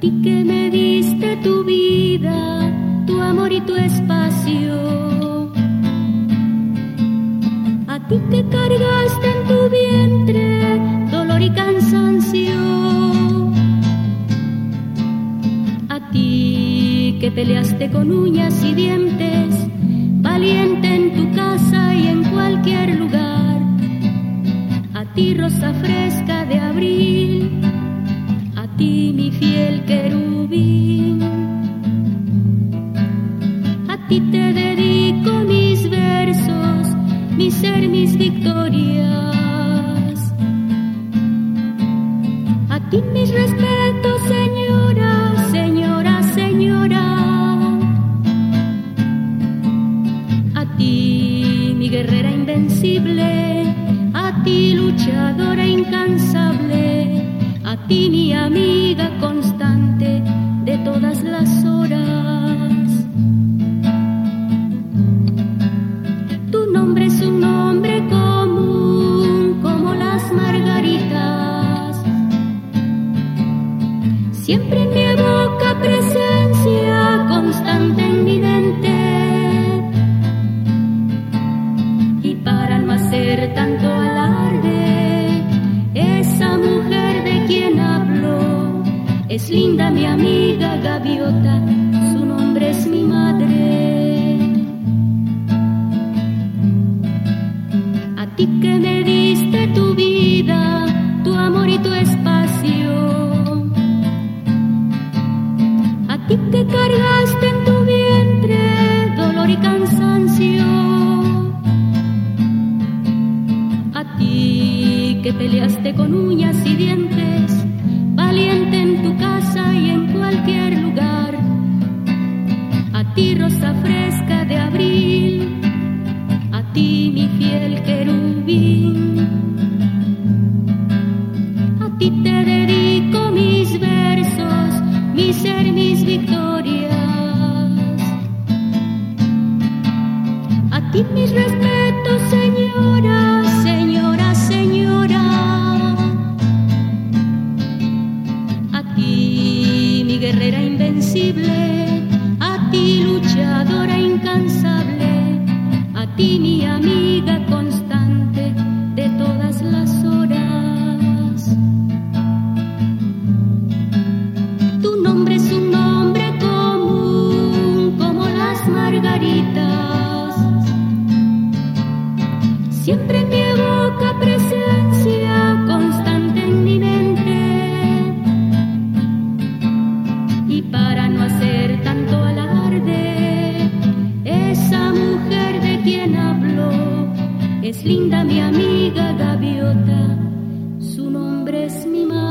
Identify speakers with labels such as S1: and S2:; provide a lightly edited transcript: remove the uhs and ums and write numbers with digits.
S1: ti que me diste tu vida, tu amor y tu espacio, a ti que cargaste en tu vientre dolor y cansancio, a ti que peleaste con uñas y dientes, valiente en tu casa y en cualquier lugar, a ti rosa fresca de abril, a ti mi fiel querubín, a ti te dedico mis versos, mi ser, mis victorias, a ti mis respetos, señora, señora, señora, a ti mi guerrera invencible, a ti luchadora incansable, a ti mi amiga constante de todas las horas. Tu nombre es un nombre común como las margaritas, siempre en mi boca presencia constante en mi mente, y para no hacer tanto alarde, esa mujer de quien hablo es linda mi amiga gaviota, su nombre es mi madre. A ti que me diste tu vida, tu amor y tu espacio, a ti que cargaste en tu vientre dolor y cansancio, a ti que peleaste con uñas y dientes, valiente en tu casa y en cualquier lugar, a ti rosa fresca de abril, a ti mi fiel querubín, a ti te dedico mis versos, mi ser, mis victorias, a ti mis respetos, señora, señora, señora, a ti mi guerrera invencible, a ti luchadora incansable, a ti mi amiga constante de todas las horas. Tu nombre es un nombre común como las margaritas, siempre en mi boca presencia constante en mi mente, y para no hacer tanto alarde, esa mujer de quien hablo es linda mi amiga gaviota, su nombre es mi madre.